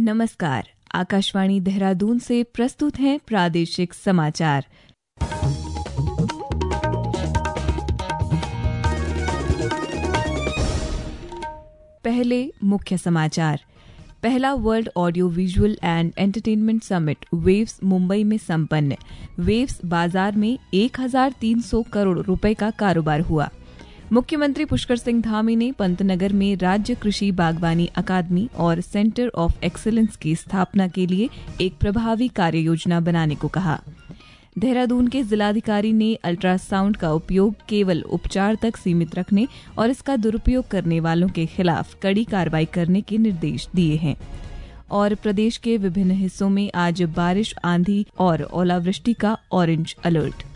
नमस्कार। आकाशवाणी देहरादून से प्रस्तुत हैं प्रादेशिक समाचार। पहले मुख्य समाचार। पहला world audio visual and entertainment summit waves Mumbai में संपन्न। वेव्स बाजार में 1300 करोड़ रुपए का कारोबार हुआ। मुख्यमंत्री पुष्कर सिंह धामी ने पंतनगर में राज्य कृषि बागवानी अकादमी और सेंटर ऑफ एक्सीलेंस की स्थापना के लिए एक प्रभावी कार्य योजना बनाने को कहा। देहरादून के जिलाधिकारी ने अल्ट्रासाउंड का उपयोग केवल उपचार तक सीमित रखने और इसका दुरुपयोग करने वालों के खिलाफ कड़ी कार्रवाई करने के निर्देश दिए हैं। और प्रदेश के विभिन्न हिस्सों में आज बारिश, आंधी और ओलावृष्टि का ऑरेंज अलर्ट।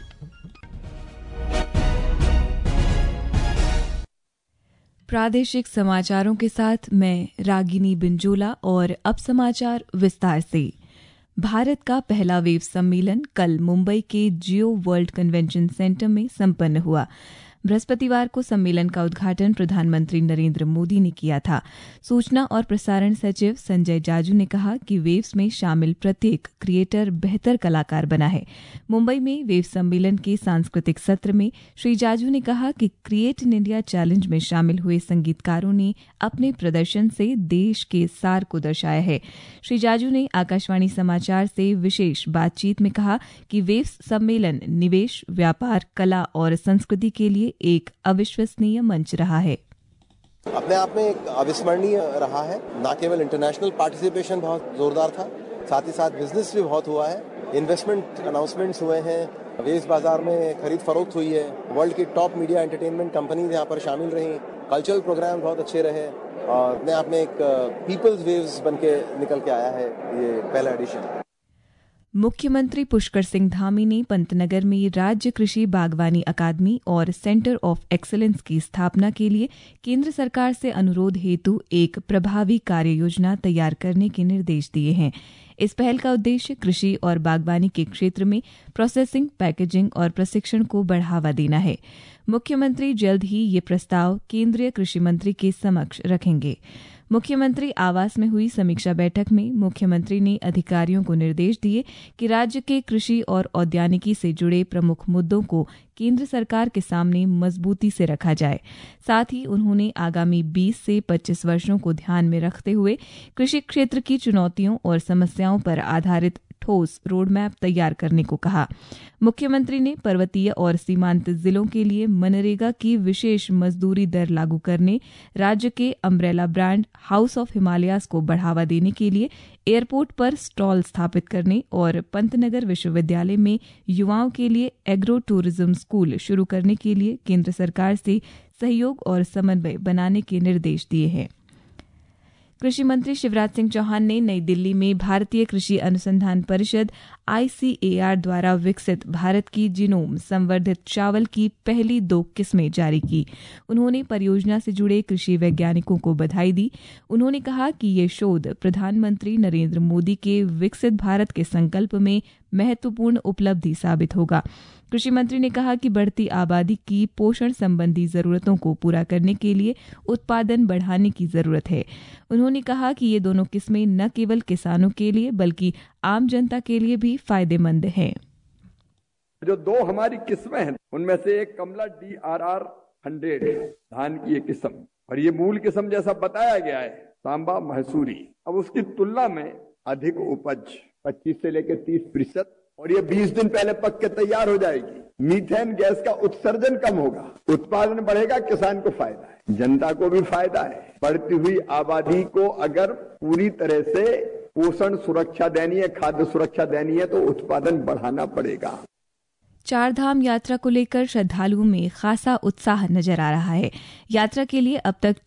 प्रादेशिक समाचारों के साथ मैं रागिनी बिंजोला और अब समाचार विस्तार से। भारत का पहला वेव सम्मेलन कल मुंबई के जियो वर्ल्ड कन्वेंशन सेंटर में संपन्न हुआ। बृहस्पतिवार को सम्मेलन का उद्घाटन प्रधानमंत्री नरेंद्र मोदी ने किया था। सूचना और प्रसारण सचिव संजय जाजू ने कहा कि वेव्स में शामिल प्रत्येक क्रिएटर बेहतर कलाकार बना है। मुंबई में वेव सम्मेलन के सांस्कृतिक सत्र में श्री जाजू ने कहा कि क्रिएट इन इंडिया चैलेंज में शामिल हुए संगीतकारों ने अपने प्रदर्शन से देश के सार को दर्शाया है। श्री जाजू ने आकाशवाणी समाचार से विशेष बातचीत में कहा कि वेव्स सम्मेलन निवेश, व्यापार, कला और संस्कृति के लिए एक अविश्वसनीय मंच रहा है। अपने आप में एक अविस्मरणीय रहा है। न केवल इंटरनेशनल पार्टिसिपेशन बहुत जोरदार था, साथ ही साथ बिजनेस भी बहुत हुआ है। इन्वेस्टमेंट अनाउंसमेंट्स हुए हैं, वेव्स बाजार में खरीद फरोख्त हुई है। वर्ल्ड की टॉप मीडिया एंटरटेनमेंट कंपनीज यहाँ पर शामिल रही। कल्चरल प्रोग्राम बहुत अच्छे रहे और अपने आप में एक पीपल्स वेव्स बन के निकल के आया है ये पहला एडिशन। मुख्यमंत्री पुष्कर सिंह धामी ने पंतनगर में राज्य कृषि बागवानी अकादमी और सेंटर ऑफ एक्सीलेंस की स्थापना के लिए केंद्र सरकार से अनुरोध हेतु एक प्रभावी कार्य योजना तैयार करने के निर्देश दिए हैं। इस पहल का उद्देश्य कृषि और बागवानी के क्षेत्र में प्रोसेसिंग, पैकेजिंग और प्रशिक्षण को बढ़ावा देना है। मुख्यमंत्री जल्द ही ये प्रस्ताव केंद्रीय कृषि मंत्री के समक्ष रखेंगे। मुख्यमंत्री आवास में हुई समीक्षा बैठक में मुख्यमंत्री ने अधिकारियों को निर्देश दिए कि राज्य के कृषि और औद्यानिकी से जुड़े प्रमुख मुद्दों को केंद्र सरकार के सामने मजबूती से रखा जाए। साथ ही उन्होंने आगामी 20 से 25 वर्षों को ध्यान में रखते हुए कृषि क्षेत्र की चुनौतियों और समस्याओं पर आधारित ठोस रोड मैप तैयार करने को कहा। मुख्यमंत्री ने पर्वतीय और सीमांत जिलों के लिए मनरेगा की विशेष मजदूरी दर लागू करने, राज्य के umbrella brand house of Himalayas को बढ़ावा देने के लिए एयरपोर्ट पर स्टॉल स्थापित करने और पंतनगर विश्वविद्यालय में युवाओं के लिए एग्रो टूरिज्म स्कूल शुरू करने के लिए केंद्र सरकार से सहयोग और समन्वय बनाने के निर्देश दिए हैं। कृषि मंत्री शिवराज सिंह चौहान ने नई दिल्ली में भारतीय कृषि अनुसंधान परिषद ICAR द्वारा विकसित भारत की जीनोम संवर्धित चावल की पहली 2 किस्में जारी की। उन्होंने परियोजना से जुड़े कृषि वैज्ञानिकों को बधाई दी। उन्होंने कहा कि ये शोध प्रधानमंत्री नरेंद्र मोदी के विकसित भारत के संकल्प में महत्वपूर्ण उपलब्धि साबित होगा। कृषि मंत्री ने कहा कि बढ़ती आबादी की पोषण संबंधी जरूरतों को पूरा करने के लिए उत्पादन बढ़ाने की जरूरत है। उन्होंने कहा कि ये दोनों किस्में न केवल किसानों के लिए बल्कि आम जनता के लिए भी फायदेमंद हैं। जो 2 हमारी किस्में हैं उनमें से एक कमला DRR 100 धान की एक किस्म और ये मूल किस्म जैसा बताया गया है सांबा महसूरी। अब उसकी तुलना में अधिक उपज 25 से लेकर 30% और ये 20 दिन पहले पक के तैयार हो जाएगी। मीथेन गैस का उत्सर्जन कम होगा, उत्पादन बढ़ेगा, किसान को फायदा है, जनता को भी फायदा है। बढ़ती हुई आबादी को अगर पूरी तरह से पोषण सुरक्षा देनी है, खाद्य सुरक्षा देनी है तो उत्पादन बढ़ाना पड़ेगा। चारधाम यात्रा को लेकर श्रद्धालुओं में खासा उत्साह नजर आ रहा है। यात्रा के लिए अब तक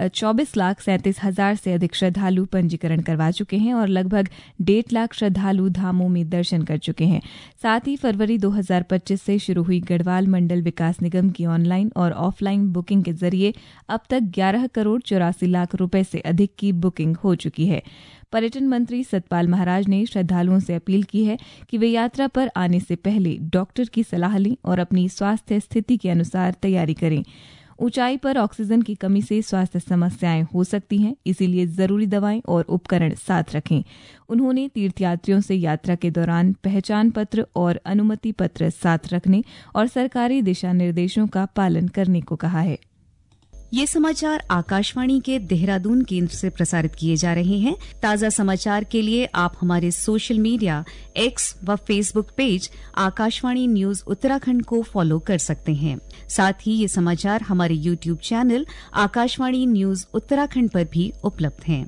24,37,000 से अधिक श्रद्धालु पंजीकरण करवा चुके हैं और लगभग 1.5 लाख श्रद्धालु धामों में दर्शन कर चुके हैं। साथ ही फरवरी 2025 से शुरू हुई गढ़वाल मंडल विकास निगम की ऑनलाइन और ऑफलाइन बुकिंग के जरिए अब तक 11 करोड़ 84 लाख रुपए से अधिक की बुकिंग हो चुकी है। पर्यटन मंत्री सतपाल महाराज ने श्रद्धालुओं से अपील की है कि वे यात्रा पर आने से पहले डॉक्टर की सलाह लें और अपनी स्वास्थ्य स्थिति के अनुसार तैयारी करें। ऊंचाई पर ऑक्सीजन की कमी से स्वास्थ्य समस्याएं हो सकती हैं, इसीलिए जरूरी दवाएं और उपकरण साथ रखें। उन्होंने तीर्थयात्रियों से यात्रा के दौरान पहचान पत्र और अनुमति पत्र साथ रखने और सरकारी दिशा निर्देशों का पालन करने को कहा है। ये समाचार आकाशवाणी के देहरादून केंद्र से प्रसारित किए जा रहे हैं। ताजा समाचार के लिए आप हमारे सोशल मीडिया एक्स व Facebook page Akashvani news Uttarakhand को फॉलो कर सकते हैं। साथ ही ये समाचार हमारे YouTube channel Akashvani news Uttarakhand पर भी उपलब्ध हैं।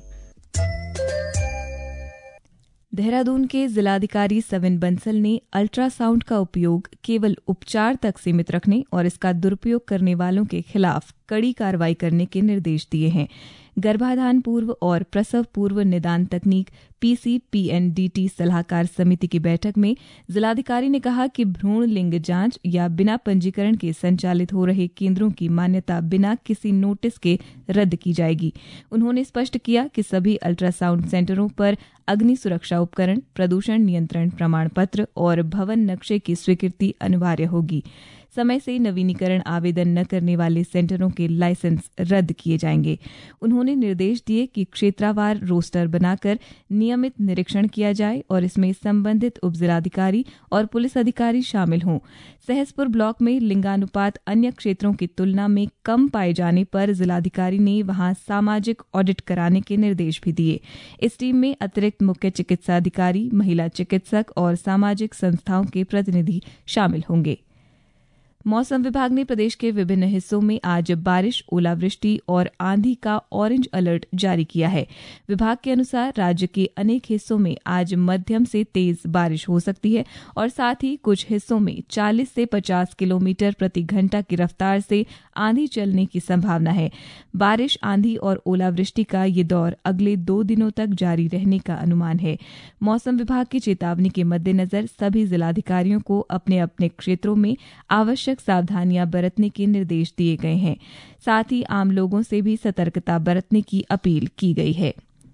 देहरादून के जिलाधिकारी सविन बंसल ने अल्ट्रासाउंड का उपयोग केवल उपचार तक सीमित रखने और इसका दुरुपयोग करने वालों के खिलाफ कड़ी कार्रवाई करने के निर्देश दिए हैं। गर्भाधान पूर्व और प्रसव पूर्व निदान तकनीक PCPNDT सलाहकार समिति की बैठक में जिलाधिकारी ने कहा कि भ्रूण लिंग जांच या बिना पंजीकरण के संचालित हो रहे केंद्रों की मान्यता बिना किसी नोटिस के रद्द की जाएगी। उन्होंने स्पष्ट किया कि सभी अल्ट्रासाउंड सेंटरों पर अग्नि सुरक्षा उपकरण, प्रदूषण नियंत्रण प्रमाण पत्र और भवन नक्शे की स्वीकृति अनिवार्य होगी। समय से नवीनीकरण आवेदन न करने वाले सेंटरों के लाइसेंस रद्द किए जाएंगे। उन्होंने निर्देश दिए कि क्षेत्रवार रोस्टर बनाकर नियमित निरीक्षण किया जाए और इसमें संबंधित उपजिलाधिकारी और पुलिस अधिकारी शामिल हों। सहसपुर ब्लॉक में लिंगानुपात अन्य क्षेत्रों की तुलना में कम पाए जाने पर जिलाधिकारी ने वहां सामाजिक ऑडिट कराने के निर्देश भी दिए। इस टीम में अतिरिक्त मुख्य चिकित्सा अधिकारी, महिला चिकित्सक और सामाजिक संस्थाओं के प्रतिनिधि शामिल होंगे। मौसम विभाग ने प्रदेश के विभिन्न हिस्सों में आज बारिश, ओलावृष्टि और आंधी का ऑरेंज अलर्ट जारी किया है। विभाग के अनुसार राज्य के अनेक हिस्सों में आज मध्यम से तेज बारिश हो सकती है और साथ ही कुछ हिस्सों में 40 से 50 किलोमीटर प्रति घंटा की रफ्तार से आंधी चलने की संभावना है। बारिश, आंधी और ओलावृष्टि का ये दौर अगले 2 दिनों तक जारी रहने का अनुमान है। मौसम विभाग की चेतावनी के मद्देनजर सभी जिलाधिकारियों को अपने अपने क्षेत्रों में आवश्यक सावधानियां बरतने के निर्देश दिए गए हैं। साथ ही आम लोगों से भी सतर्कता बरतने की अपील की गई है।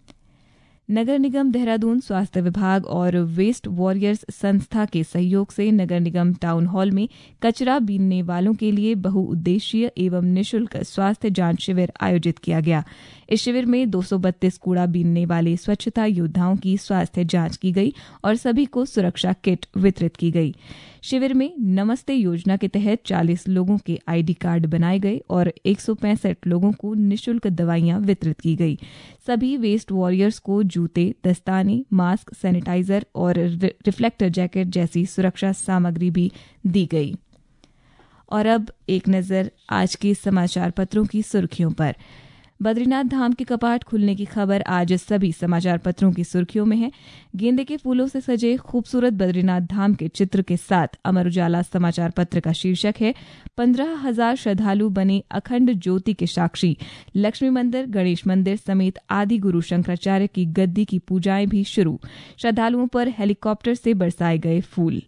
नगर निगम देहरादून, स्वास्थ्य विभाग और वेस्ट वॉरियर्स संस्था के सहयोग से नगर निगम टाउन हॉल में कचरा बीनने वालों के लिए बहुउद्देशीय एवं निःशुल्क स्वास्थ्य जांच शिविर आयोजित किया गया। इस शिविर में 232 कूड़ा बीनने वाले स्वच्छता योद्धाओं की स्वास्थ्य जांच की गई और सभी को सुरक्षा किट वितरित की गई। शिविर में नमस्ते योजना के तहत 40 लोगों के ID कार्ड बनाए गए और 165 लोगों को निःशुल्क दवाइयां वितरित की गई। सभी वेस्ट वॉरियर्स को जूते, दस्ताने, मास्क, सैनिटाइजर और रिफ्लेक्टर जैकेट जैसी सुरक्षा सामग्री भी दी गई। और अब एक नजर आज के समाचार पत्रों की सुर्खियों पर। बद्रीनाथ धाम के कपाट खुलने की खबर आज सभी समाचार पत्रों की सुर्खियों में है। गेंदे के फूलों से सजे खूबसूरत बद्रीनाथ धाम के चित्र के साथ अमर उजाला समाचार पत्र का शीर्षक है 15,000 श्रद्धालु बने अखंड ज्योति के साक्षी। लक्ष्मी मंदिर, गणेश मंदिर समेत आदि गुरु शंकराचार्य की गद्दी की पूजाएं भी शुरू। श्रद्धालुओं पर हेलीकॉप्टर से बरसाए गए फूल।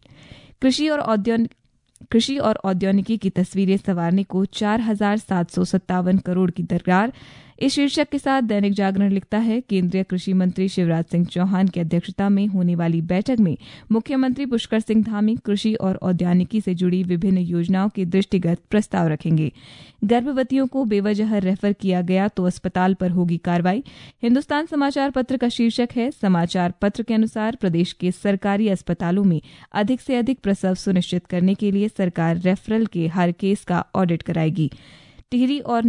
कृषि और औद्यानिकी की तस्वीरें संवारने को 4,757 करोड़ की दरकार। इस शीर्षक के साथ दैनिक जागरण लिखता है, केंद्रीय कृषि मंत्री शिवराज सिंह चौहान की अध्यक्षता में होने वाली बैठक में मुख्यमंत्री पुष्कर सिंह धामी कृषि और औद्यानिकी से जुड़ी विभिन्न योजनाओं के दृष्टिगत प्रस्ताव रखेंगे। गर्भवतियों को बेवजह रेफर किया गया तो अस्पताल पर होगी कार्रवाई। हिन्दुस्तान समाचार पत्र का शीर्षक है, समाचार पत्र के अनुसार प्रदेश के सरकारी अस्पतालों में अधिक से अधिक प्रसव सुनिश्चित करने के लिए सरकार रेफरल के हर केस का ऑडिट कराएगी। टिहरी और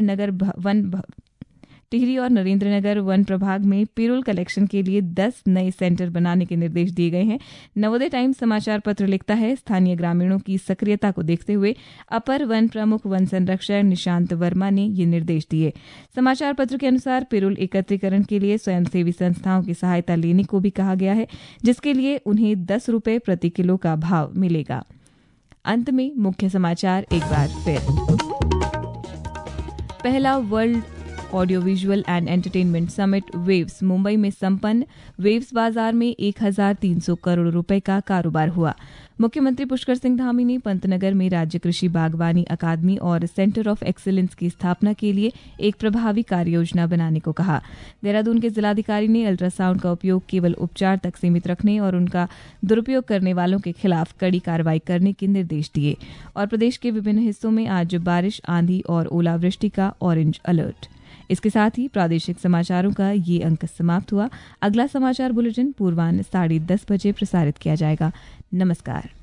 नरेंद्रनगर वन प्रभाग में पेरोल कलेक्शन के लिए 10 नए सेंटर बनाने के निर्देश दिए गए हैं। नवोदय टाइम्स समाचार पत्र लिखता है, स्थानीय ग्रामीणों की सक्रियता को देखते हुए अपर वन प्रमुख वन संरक्षक निशांत वर्मा ने ये निर्देश दिए। समाचार पत्र के अनुसार पेरोल एकत्रीकरण के लिए स्वयंसेवी संस्थाओं की सहायता लेने को भी कहा गया है, जिसके लिए उन्हें 10 रुपये प्रति किलो का भाव मिलेगा। अंत में मुख्य समाचार एक बार फिर। पहला world audio visual and entertainment summit waves Mumbai में संपन्न। वेव्स बाजार में 1300 करोड़ रुपए का कारोबार हुआ। मुख्यमंत्री पुष्कर सिंह धामी ने पंतनगर में राज्य कृषि बागवानी अकादमी और सेंटर ऑफ एक्सीलेंस की स्थापना के लिए एक प्रभावी कार्ययोजना बनाने को कहा। देहरादून के जिलाधिकारी ने अल्ट्रासाउंड का उपयोग केवल उपचार तक सीमित रखने और उनका दुरुपयोग करने वालों के खिलाफ कड़ी कार्रवाई करने के निर्देश दिए। और प्रदेश के विभिन्न हिस्सों में आज बारिश, आंधी और ओलावृष्टि का ऑरेंज अलर्ट। इसके साथ ही प्रादेशिक समाचारों का ये अंक समाप्त हुआ। अगला समाचार बुलेटिन पूर्वाह्न 10:30 बजे प्रसारित किया जाएगा। नमस्कार।